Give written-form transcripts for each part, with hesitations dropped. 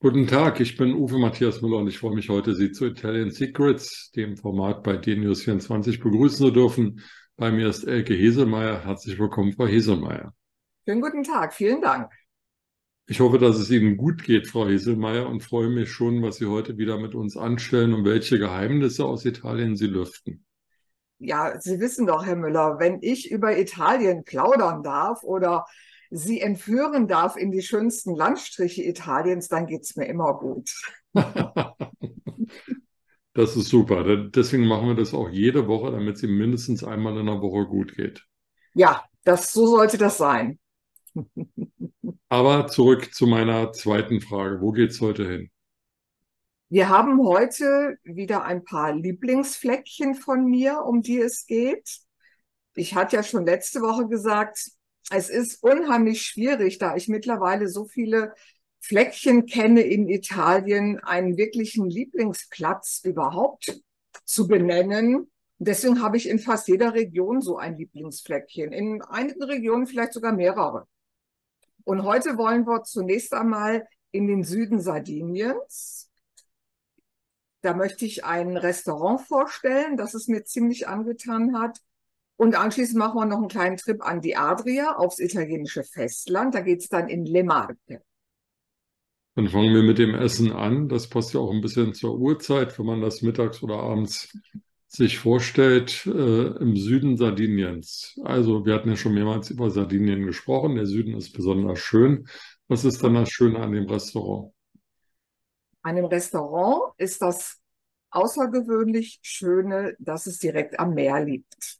Guten Tag, ich bin Uwe Matthias Müller und ich freue mich heute, Sie zu Italian Secrets, dem Format bei DNews24 begrüßen zu dürfen. Bei mir ist Elke Heselmeier. Herzlich willkommen, Frau Heselmeier. Schönen guten Tag, vielen Dank. Ich hoffe, dass es Ihnen gut geht, Frau Heselmeier, und freue mich schon, was Sie heute wieder mit uns anstellen und welche Geheimnisse aus Italien Sie lüften. Ja, Sie wissen doch, Herr Müller, wenn ich über Italien plaudern darf oder Sie entführen darf in die schönsten Landstriche Italiens, dann geht's mir immer gut. Das ist super. Deswegen machen wir das auch jede Woche, damit es Ihnen mindestens einmal in der Woche gut geht. Ja, so sollte das sein. Aber zurück zu meiner zweiten Frage. Wo geht's heute hin? Wir haben heute wieder ein paar Lieblingsfleckchen von mir, um die es geht. Ich hatte ja schon letzte Woche gesagt, es ist unheimlich schwierig, da ich mittlerweile so viele Fleckchen kenne in Italien, einen wirklichen Lieblingsplatz überhaupt zu benennen. Deswegen habe ich in fast jeder Region so ein Lieblingsfleckchen. In einigen Regionen vielleicht sogar mehrere. Und heute wollen wir zunächst einmal in den Süden Sardiniens. Da möchte ich ein Restaurant vorstellen, das es mir ziemlich angetan hat. Und anschließend machen wir noch einen kleinen Trip an die Adria, aufs italienische Festland. Da geht es dann in Le Marche. Dann fangen wir mit dem Essen an. Das passt ja auch ein bisschen zur Uhrzeit, wenn man das mittags oder abends sich vorstellt, im Süden Sardiniens. Also wir hatten ja schon mehrmals über Sardinien gesprochen. Der Süden ist besonders schön. Was ist dann das Schöne an dem Restaurant? An dem Restaurant ist das außergewöhnlich Schöne, dass es direkt am Meer liegt.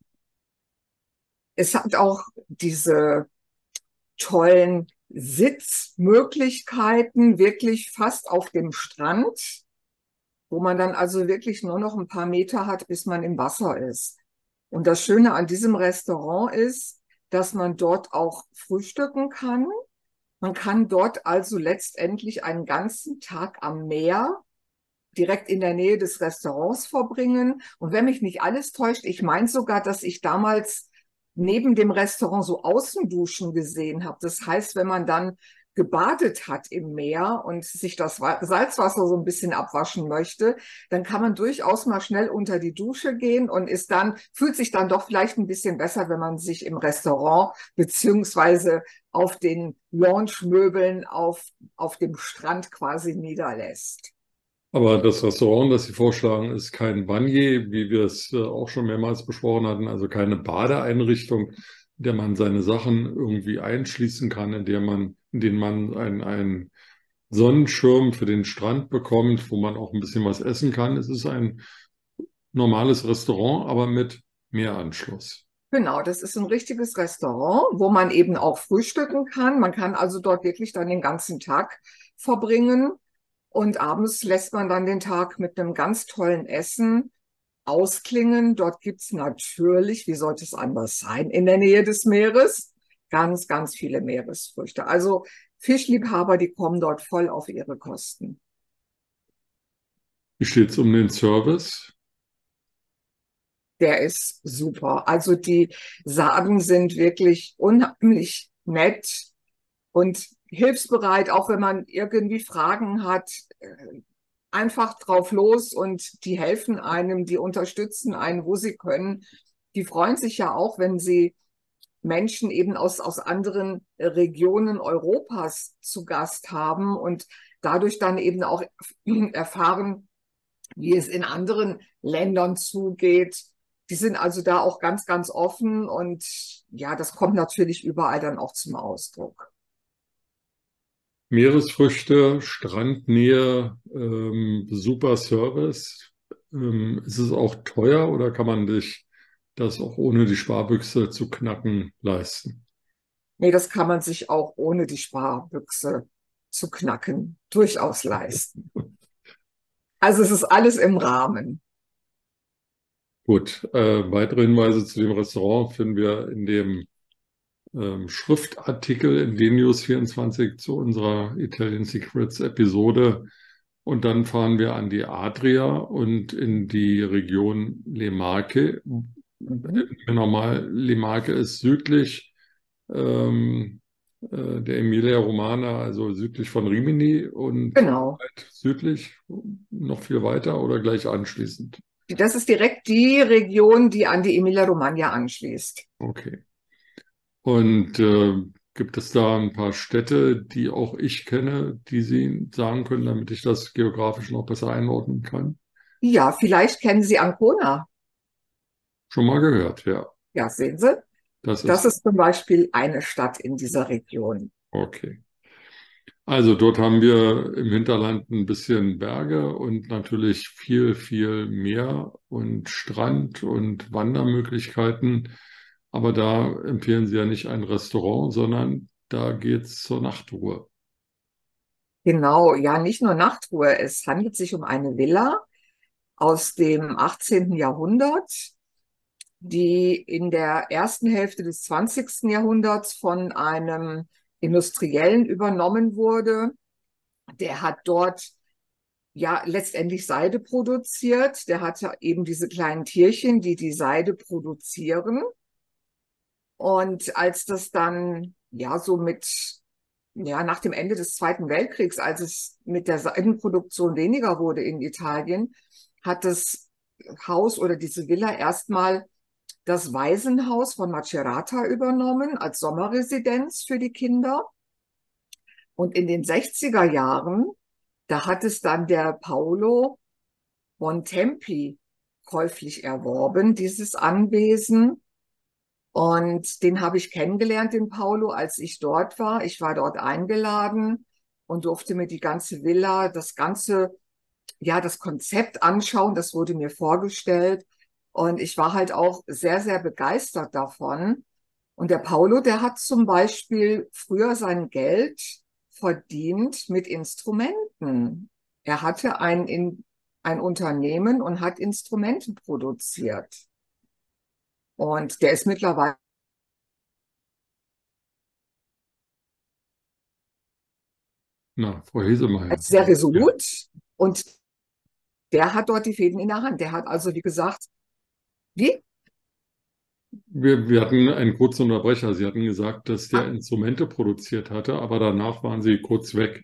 Es hat auch diese tollen Sitzmöglichkeiten, wirklich fast auf dem Strand, wo man dann also wirklich nur noch ein paar Meter hat, bis man im Wasser ist. Und das Schöne an diesem Restaurant ist, dass man dort auch frühstücken kann. Man kann dort also letztendlich einen ganzen Tag am Meer direkt in der Nähe des Restaurants verbringen. Und wenn mich nicht alles täuscht, ich meine sogar, dass ich damals neben dem Restaurant so Außenduschen gesehen habe. Das heißt, wenn man dann gebadet hat im Meer und sich das Salzwasser so ein bisschen abwaschen möchte, dann kann man durchaus mal schnell unter die Dusche gehen und fühlt sich dann doch vielleicht ein bisschen besser, wenn man sich im Restaurant beziehungsweise auf den Lounge-Möbeln auf dem Strand quasi niederlässt. Aber das Restaurant, das Sie vorschlagen, ist kein Vanier, wie wir es auch schon mehrmals besprochen hatten, also keine Badeeinrichtung, in der man seine Sachen irgendwie einschließen kann, in denen man einen Sonnenschirm für den Strand bekommt, wo man auch ein bisschen was essen kann. Es ist ein normales Restaurant, aber mit Meeranschluss. Genau, das ist ein richtiges Restaurant, wo man eben auch frühstücken kann. Man kann also dort wirklich dann den ganzen Tag verbringen und abends lässt man dann den Tag mit einem ganz tollen Essen ausklingen. Dort gibt's natürlich, wie sollte es anders sein, in der Nähe des Meeres ganz, ganz viele Meeresfrüchte. Also Fischliebhaber, die kommen dort voll auf ihre Kosten. Wie steht es um den Service? Der ist super. Also die Sarden sind wirklich unheimlich nett und hilfsbereit, auch wenn man irgendwie Fragen hat, einfach drauf los und die helfen einem, die unterstützen einen, wo sie können. Die freuen sich ja auch, wenn sie Menschen eben aus anderen Regionen Europas zu Gast haben und dadurch dann eben auch erfahren, wie es in anderen Ländern zugeht. Die sind also da auch ganz, ganz offen und ja, das kommt natürlich überall dann auch zum Ausdruck. Meeresfrüchte, Strandnähe, super Service. Ist es auch teuer oder kann man sich das auch ohne die Sparbüchse zu knacken leisten? Nee, das kann man sich auch ohne die Sparbüchse zu knacken durchaus leisten. Also es ist alles im Rahmen. Gut, weitere Hinweise zu dem Restaurant finden wir in dem Schriftartikel in DNews24 zu unserer Italian Secrets Episode. Und dann fahren wir an die Adria und in die Region Le Marche. Mhm. Nochmal, Le Marche ist südlich ähm, der Emilia Romagna, also südlich von Rimini und Genau. weit südlich, noch viel weiter oder gleich anschließend? Das ist direkt die Region, die an die Emilia-Romagna anschließt. Okay. Und gibt es da ein paar Städte, die auch ich kenne, die Sie sagen können, damit ich das geografisch noch besser einordnen kann? Ja, vielleicht kennen Sie Ancona. Schon mal gehört, ja. Ja, sehen Sie. Das Das ist ist zum Beispiel eine Stadt in dieser Region. okay. Also dort haben wir im Hinterland ein bisschen Berge und natürlich viel, viel Meer und Strand und Wandermöglichkeiten. Aber da empfehlen Sie ja nicht ein Restaurant, sondern da geht's zur Nachtruhe. Genau, ja, nicht nur Nachtruhe. Es handelt sich um eine Villa aus dem 18. Jahrhundert, die in der ersten Hälfte des 20. Jahrhunderts von einem Industriellen übernommen wurde. Der hat dort ja letztendlich Seide produziert. Der hatte eben diese kleinen Tierchen, die die Seide produzieren. Und als das dann ja so ja, nach dem Ende des Zweiten Weltkriegs, als es mit der Seidenproduktion weniger wurde in Italien, hat das Haus oder diese Villa erstmal das Waisenhaus von Macerata übernommen als Sommerresidenz für die Kinder. Und in den 60er Jahren, da hat es dann der Paolo Bontempi käuflich erworben, dieses Anwesen. Und den habe ich kennengelernt, den Paolo, als ich dort war. Ich war dort eingeladen und durfte mir die ganze Villa, ja, das Konzept anschauen. Das wurde mir vorgestellt. Und ich war halt auch sehr, sehr begeistert davon. Und der Paolo, der hat zum Beispiel früher sein Geld verdient mit Instrumenten. Er hatte ein Unternehmen und hat Instrumente produziert. Und der ist mittlerweile Na, Frau Hesemeyer. sehr Ja. resolut und der hat dort die Fäden in der Hand. Der hat also, wie gesagt, wie? Wir hatten einen kurzen Unterbrecher. Sie hatten gesagt, dass der Ah, Instrumente produziert hatte, aber danach waren Sie kurz weg.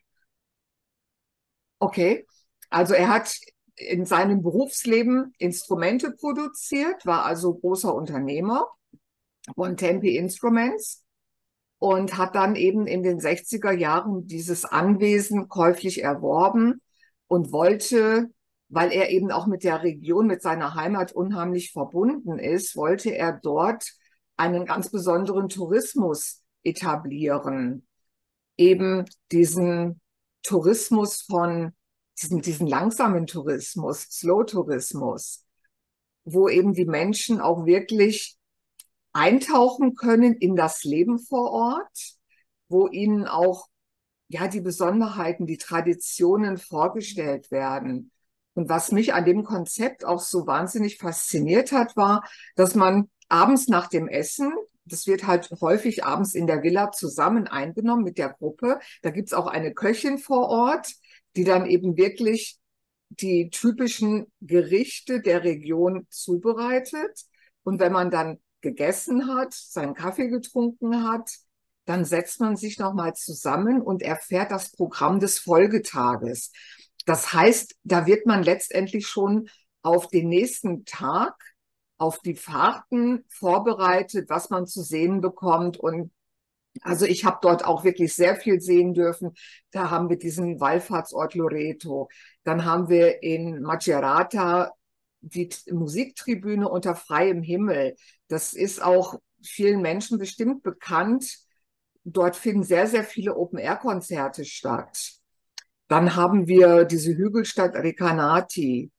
okay. Also er hat in seinem Berufsleben Instrumente produziert, war also großer Unternehmer von Tempe Instruments und hat dann eben in den 60er Jahren dieses Anwesen käuflich erworben und wollte, weil er eben auch mit der Region, mit seiner Heimat unheimlich verbunden ist, wollte er dort einen ganz besonderen Tourismus etablieren. Eben diesen Tourismus diesen langsamen Tourismus, Slow-Tourismus, wo eben die Menschen auch wirklich eintauchen können in das Leben vor Ort, wo ihnen auch ja die Besonderheiten, die Traditionen vorgestellt werden. Und was mich an dem Konzept auch so wahnsinnig fasziniert hat, war, dass man abends nach dem Essen, das wird halt häufig abends in der Villa zusammen eingenommen mit der Gruppe. Da gibt's auch eine Köchin vor Ort, die dann eben wirklich die typischen Gerichte der Region zubereitet. Und wenn man dann gegessen hat, seinen Kaffee getrunken hat, dann setzt man sich nochmal zusammen und erfährt das Programm des Folgetages. Das heißt, da wird man letztendlich schon auf den nächsten Tag, auf die Fahrten vorbereitet, was man zu sehen bekommt. Und also ich habe dort auch wirklich sehr viel sehen dürfen. Da haben wir diesen Wallfahrtsort Loreto. Dann haben wir in Macerata die Musiktribüne unter freiem Himmel. Das ist auch vielen Menschen bestimmt bekannt. Dort finden sehr, sehr viele Open-Air-Konzerte statt. Dann haben wir diese Hügelstadt Recanati.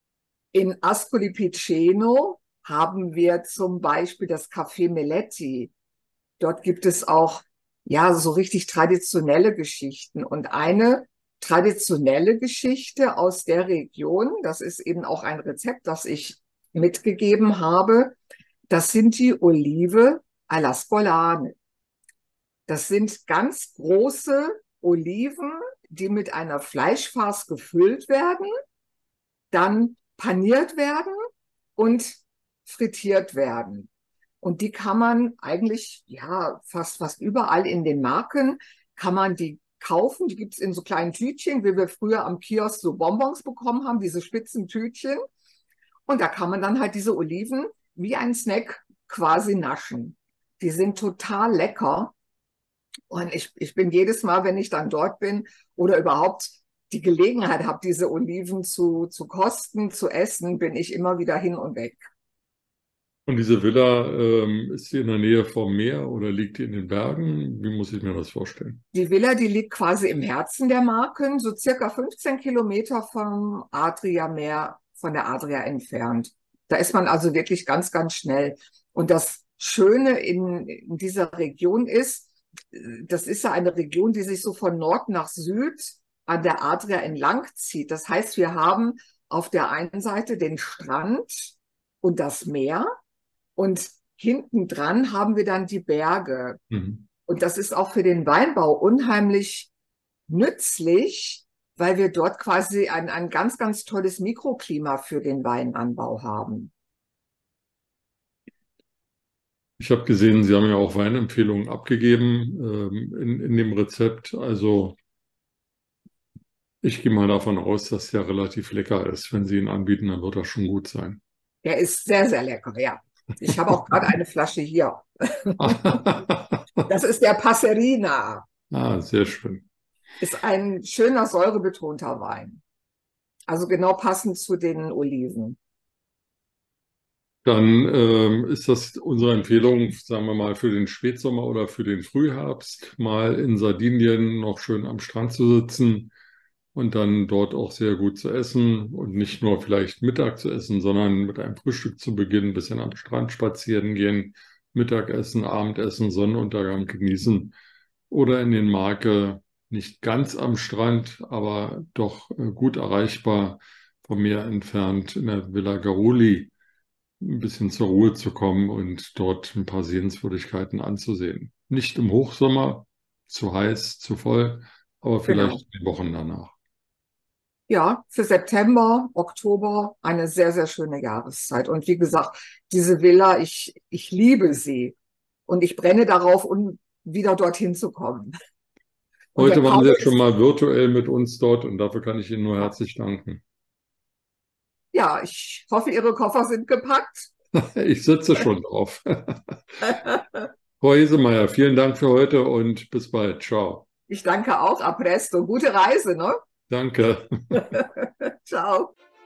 In Ascoli Piceno haben wir zum Beispiel das Café Meletti. Dort gibt es auch, ja, so richtig traditionelle Geschichten. Und eine traditionelle Geschichte aus der Region, das ist eben auch ein Rezept, das ich mitgegeben habe, das sind die Olive alla Scolane. Das sind ganz große Oliven, die mit einer Fleischfarce gefüllt werden, dann paniert werden und frittiert werden. Und die kann man eigentlich, ja, fast überall in den Marken, kann man die kaufen. Die gibt's in so kleinen Tütchen, wie wir früher am Kiosk so Bonbons bekommen haben, diese spitzen Tütchen. Und da kann man dann halt diese Oliven wie ein Snack quasi naschen. Die sind total lecker. Und ich bin jedes Mal, wenn ich dann dort bin oder überhaupt die Gelegenheit habe, diese Oliven zu kosten, zu essen, bin ich immer wieder hin und weg. Und diese Villa, ist die in der Nähe vom Meer oder liegt die in den Bergen? Wie muss ich mir das vorstellen? Die Villa, die liegt quasi im Herzen der Marken, so circa 15 Kilometer vom Adria-Meer, von der Adria entfernt. Da ist man also wirklich ganz, ganz schnell. Und das Schöne in dieser Region ist, das ist ja eine Region, die sich so von Nord nach Süd an der Adria entlang zieht. Das heißt, wir haben auf der einen Seite den Strand und das Meer und hinten dran haben wir dann die Berge. Mhm. Und das ist auch für den Weinbau unheimlich nützlich, weil wir dort quasi ein ganz, ganz tolles Mikroklima für den Weinanbau haben. Ich habe gesehen, Sie haben ja auch Weinempfehlungen abgegeben, in dem Rezept. Also ich gehe mal davon aus, dass der relativ lecker ist. Wenn Sie ihn anbieten, dann wird das schon gut sein. Der ist sehr, sehr lecker, ja. Ich habe auch gerade eine Flasche hier. Das ist der Passerina. Ah, sehr schön. Ist ein schöner, säurebetonter Wein. Also genau passend zu den Oliven. Dann ist das unsere Empfehlung, sagen wir mal, für den Spätsommer oder für den Frühherbst, mal in Sardinien noch schön am Strand zu sitzen und dann dort auch sehr gut zu essen und nicht nur vielleicht Mittag zu essen, sondern mit einem Frühstück zu beginnen, ein bisschen am Strand spazieren gehen, Mittagessen, Abendessen, Sonnenuntergang genießen oder in den Marke, nicht ganz am Strand, aber doch gut erreichbar vom Meer entfernt in der Villa Garoli ein bisschen zur Ruhe zu kommen und dort ein paar Sehenswürdigkeiten anzusehen. Nicht im Hochsommer, zu heiß, zu voll, aber Genau. vielleicht die Wochen danach. Ja, für September, Oktober eine sehr, sehr schöne Jahreszeit. Und wie gesagt, diese Villa, ich liebe sie. Und ich brenne darauf, um wieder dorthin zu kommen. Und der Heute waren Paul Sie ja schon ist, mal virtuell mit uns dort und dafür kann ich Ihnen nur ja, herzlich danken. ja, ich hoffe, Ihre Koffer sind gepackt. Ich sitze schon drauf. Frau Hesemeyer, vielen Dank für heute und bis bald. Ciao. Ich danke auch, a presto. Gute Reise, ne? Danke. Ciao.